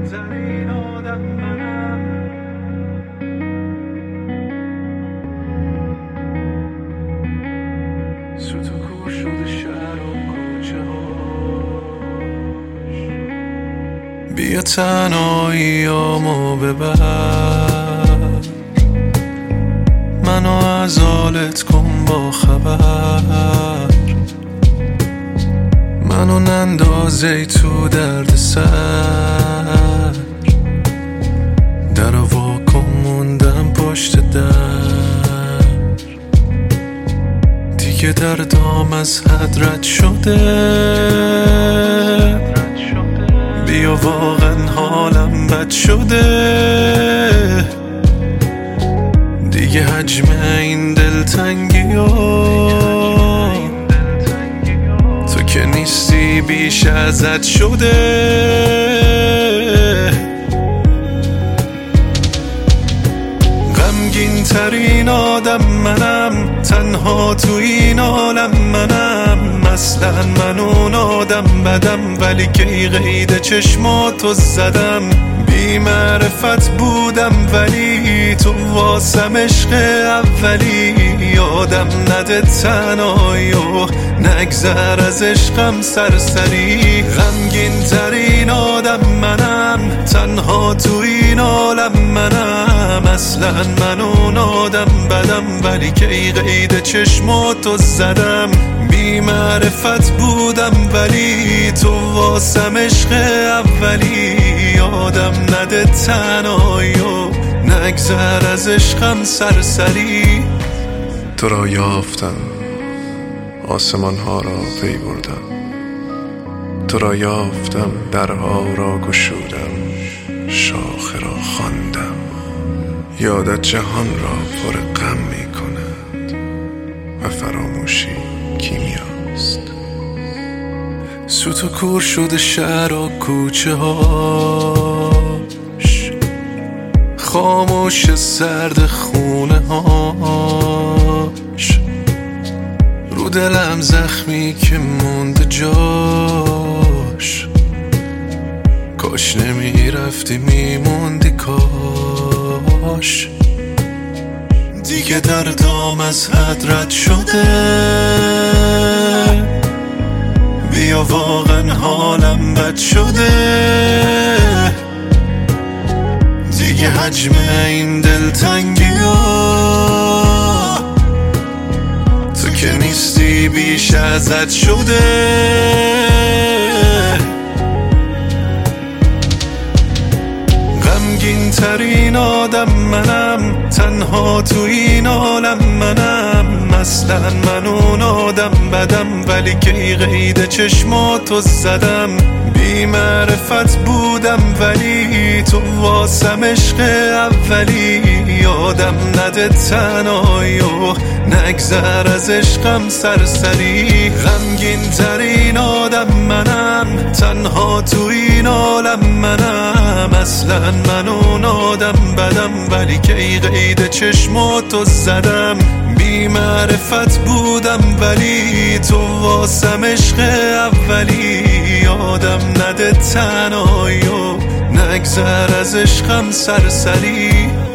ترین آدم منم. سوت و کور شده شهر و کوچه هاش. بیا تنهاییامو ببر، منو از حالت کن با خبر، منو نندازی تو درد سر، در واکن موندم پشت در، دیگه دردام از حد رد شده، بیا واقعا حالم بد شده، دیگه حجم این دلتنگی تو که نیستی بیش ازت شده. غمگین ترین آدم منم، تنها تو این عالم منم، اصلا من اون آدم بدم، ولی که قید چشماتو زدم، بی معرفت بودم ولی تو واسم عشق اولی، یادم نده تنهایی و نگذر از عشقم سرسری. غمگین ترین آدم منم، تنها تو این عالم منم، اصلا من اون آدم بدم، ولی که قید چشماتو زدم، بی معرفت بودم ولی تو واسم عشق اولی، یادم نده تنهایی و نگذر از عشقم سرسری. تو را یافتم، آسمان ها را پی بردم، تو را یافتم، درها را گشودم، شاخه را خواندم، یادت جهان را پر غم می کند و فراموشی کیمیاست. سوت و کور شده شهر و کوچه هاش، خاموش سرد خونه هاش، رو دلم زخمی که مونده جاش، کاش نمیرفتی میموندی کاش، دیگه دردام از حد رد شده، بیا واقعا حالم بد شده، دیگه حجم این دلتنگی تو که نیستی بیش ازت شده. غمگین ترین آدم منم، تنها تو این عالم منم، اصلا من اون آدم بدم، ولی که قید چشماتو زدم، بی معرفت بودم ولی تو واسم عشق اولی، یادم نده تنهایی و نگذر از عشقم سرسری. غمگین ترین آدم منم، تنها تو این عالم منم، اصلا من اون آدم بدم، ولی که قید چشماتو زدم، بی معرفت بودم ولی تو واسم عشق اولی، یادم نده تنهایی و نگذر از عشقم سرسری.